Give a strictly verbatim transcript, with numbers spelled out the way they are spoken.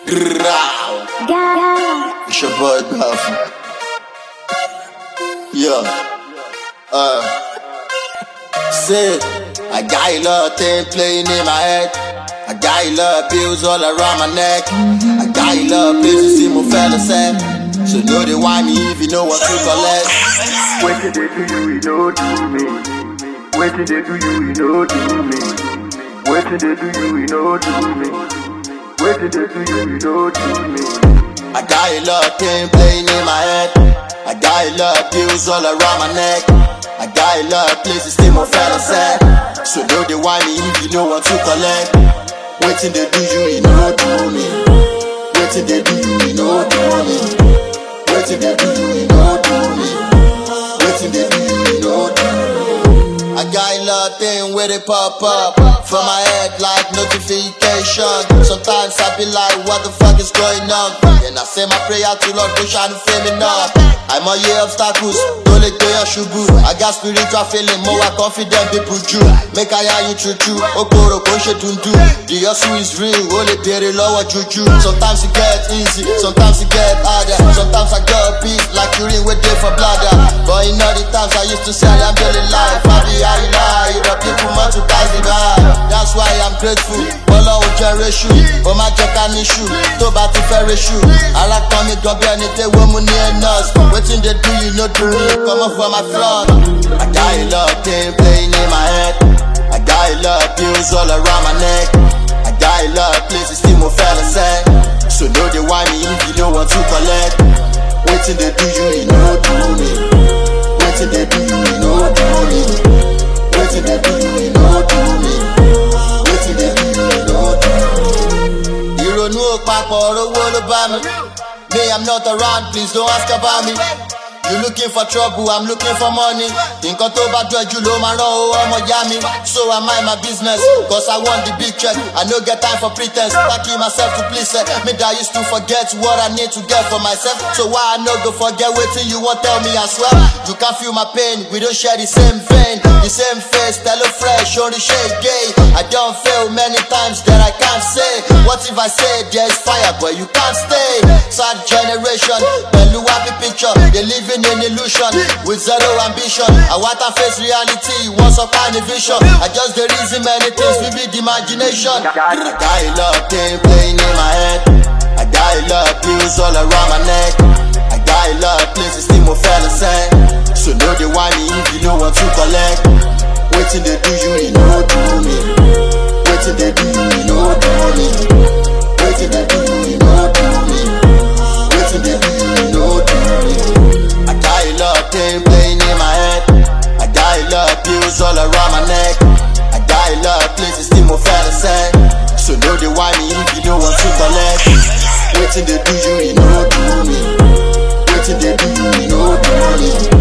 It's your boy Buffy. Yeah. Uh. Say, I got a lot of things playing in my head. I got a lot of bills all around my neck. I got a lot of places see my fellas at. So know they want me if you know what to collect. What did they do you, you know do me. What did they do you, you know do me. What did they do you, you know do me. What did they do you, you know do me. I got a lot of things playing in my head. I got a lot of bills all around my neck. I got a lot of places see my fellas at. So know they want me if you know what to collect. Waiting they do you, you know do me. Waiting they do you, you know do me. Waiting they do you, you know do me. Waiting they do you, you know do me. I got a lot of things where they pop up from my head like notification. Sometimes I be like, what the fuck is going on? And I say my prayer to Lord, go shine the flame enough. I'm on your obstacles, don't let go your shubu. I got spiritual feeling, more confident people do. Make I hear you true true. Okoro koshe tundu. The hustle is real, only pere lower juju. Sometimes it get easy, sometimes it get harder. Sometimes I get a beat like urine with day for bladder. But in all the times I used to say I'm daily life. I be high lie, the people want to pass it by. That's why I'm grateful. Bọ́lá ò jẹ́rẹ̀ ṣù, ó máa jẹ́ ká ní ṣù. Tó bá ti fẹ́rẹ̀ ṣù, ara kan mi gan bí ẹni tẹ́ wọ́n mú ní ẹ̀ nọ́ọ̀sì. Wetin dey do you no do me, come up for my front. I got a lot of things playing in my head. I got a lot of bills all around my neck. I got a lot of places see my fellas at. So know they want me if you know what to collect. Wetin dey do you, you know do me. Wetin dey do you, you know do me. Wetin dey do you, you know do me. Wetin dey do you, you know do me. Ìrònú ò papọ̀ owó ló bá mi. Me, I'm not around, please don't ask about me. You looking for trouble, I'm looking for money. Nǹkan tó bá dùn ẹjú ló máa rán owó ọmọ yá mi. So I mind my business, cause I want the big check. I no get time for pretense, thanking myself to please it. Me that used to forget what I need to get for myself. So why I no go forget wetin you want tell me I swear. You can feel my pain, we don't share the same vein. The same face, hello fresh, only shade gay. I don't fail many times that I can't say. What if I say there's fire but you can't stay? Sad generation, pẹ̀lú happy picture. They living in illusion with zero ambition. I want to face reality, once upon a vision. I just the reason many things, vivid imagination. I got a lot of things playing in my head. I got a lot of bills all around my neck. I got a lot of places see my fellas at. So know they want me if you know what to collect. Waiting they do you, you know do me. Waiting they do you, you know do me. Waiting they do you, you know do me. Waiting they do you, you know do me. I got a lot of things playing in my head. I got a lot of bills all around my neck. I got a lot of places see my fellas at. So know they want me if you know what to collect. Waiting they do you, you know do me. Waiting they do you, you know do me.